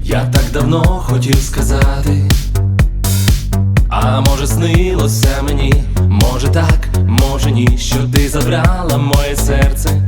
Я так давно хотів сказати, а може снилося мені, може так, може ні, що ти забрала моє серце.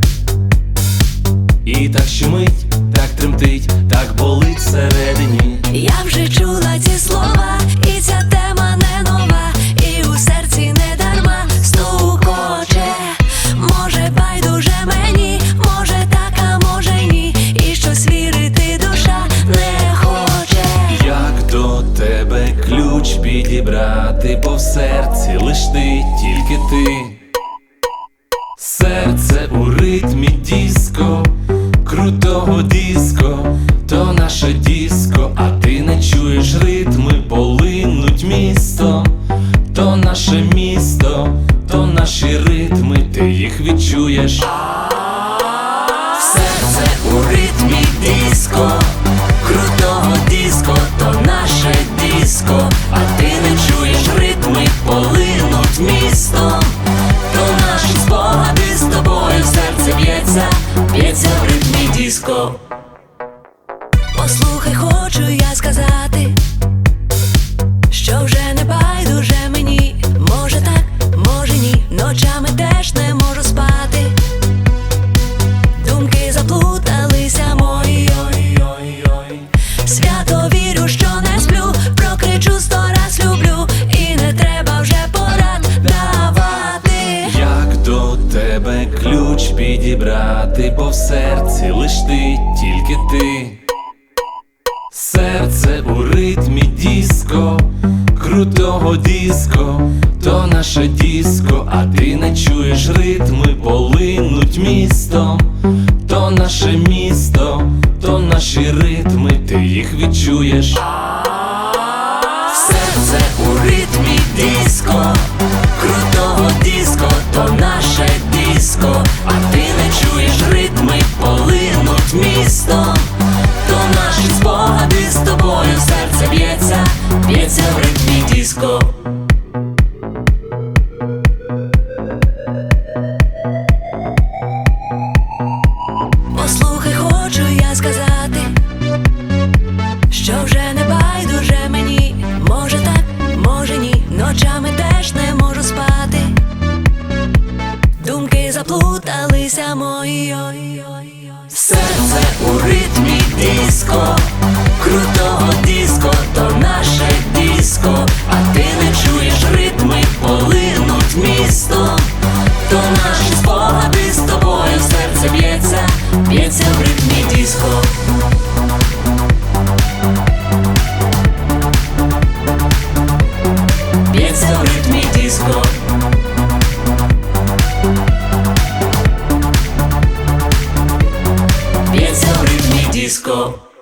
І так щемить, так тремтить, так болить всередині. Я вже чула ці слова, і ця тема не нова, і у серці не дарма стукоче. Може байдуже мені, може так, а може ні, і щось вірити душа не хоче. Як до тебе ключ підібрати, бо в серці лиш ти, тільки ти. Серце у ритмі диско, крутого диско, то наше диско, а ти не чуєш ритми, полинуть місто, то наше місто, то наші ритми, ти їх відчуєш. Серце у ритмі диско, крутого диско, то наше диско, а ти не чуєш ритми, полинуть містом, то наші спогади з тобою, серце б'ється, б'ється в ритмі диско. Послухай, хочу я сказати, що вже не байдуже мені, може так, може ні, ночами теж не можу спати. Думки заплуталися мої, ой-ой-ой. Свято вірю, що не сплю, прокричу 100 раз люблю, і не треба вже порад давати. Як до тебе ключ підібрати, бо в серці лиш ти, тільки ти. Серце у ритмі диско, крутого диско, то наше диско, а ти не чуєш ритми, полинуть містом, то наше місто, то наші ритми, ти їх відчуєш. Серце у ритмі диско, крутого диско, то наше диско, а ти не чуєш ритми, полинуть містом, то наші спогади з тобою, серце б'ється, б'ється в ритмі диско. Послухай, хочу я сказати, що вже не байдуже мені, може так, може ні, ночами теж не можу спати. Думки заплуталися мої, ой-ой-ой. Серце у ритмі диско, крутого диско, то наше диско, а ти не чуєш ритми, полинуть містом, то наші спогади з тобою, серце б'ється, б'ється в ритмі диско. Б'ється в ритмі диско. Б'ється в ритмі диско.